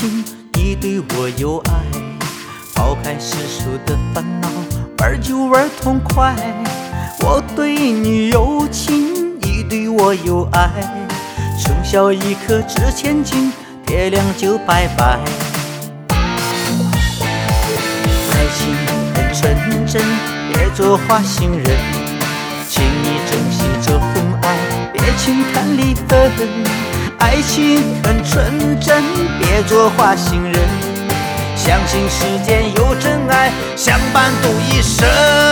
情，你对我有爱，抛开世俗的烦恼，玩就玩痛快。我对你有情，你对我有爱，春宵一刻值千金，天亮就拜拜。爱情很纯真，别做花心人，请你珍惜这份爱，别轻看离分。爱情很纯真，别做花心人，相信世间有真爱，相伴度一生。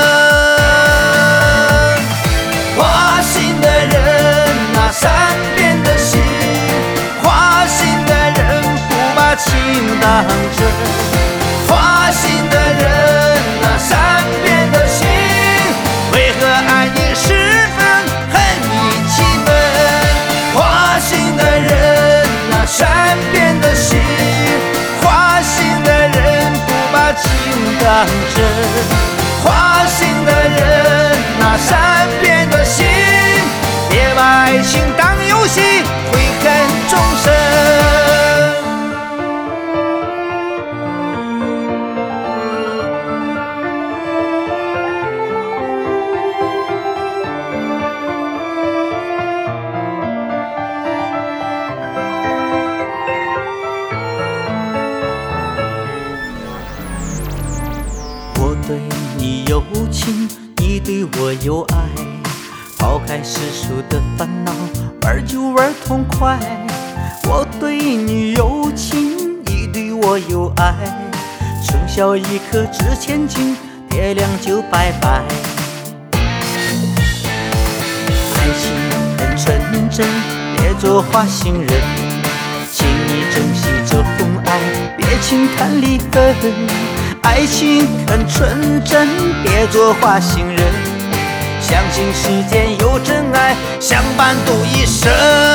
花心的人啊，善变的心，花心的人不把情当真。花心的人啊，善变的心，为何爱你十分恨你七分？花心的人啊，善变的心，花心的人不把情当真。花心的人啊，善变的心，别把爱情当游戏，悔恨终生。我对你有情，你对我有爱，抛开世俗的烦恼，玩就玩痛快。我对你有情，你对我有爱，春宵一刻值千金，天亮就拜拜。爱情很纯真，别做花心人，请你珍惜这份爱，别轻看离分。爱情很纯真，别做花心人，相信世间有真爱，相伴度一生。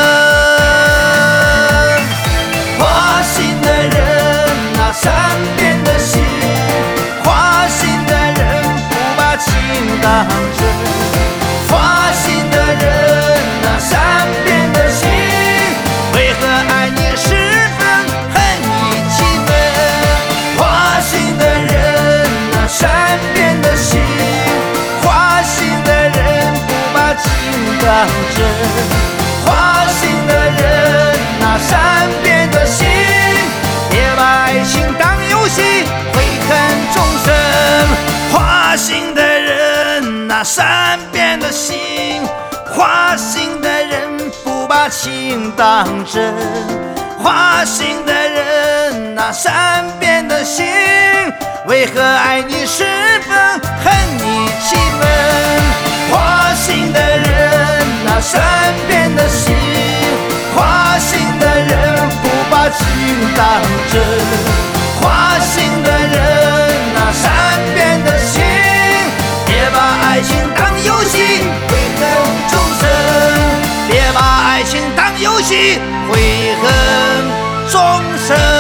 花心的人啊，善变的心，花心的人不把情当真。花心的人啊，善变的心，为何爱你十分恨你七分？花心的人啊，善变的心，花心的人不把情当真。花心的人啊，善变的心，别把爱情当游戏，悔恨终生。花心的人啊，善变的心，花心的人不把情当真。花心的人啊，善变的心，为何爱你十分恨你七分？花心的人啊，善变的心，花心的人不把情当真。花心的人啊，善变的心，别把爱情当游戏，悔恨终生。别把爱情当游戏，悔恨终生。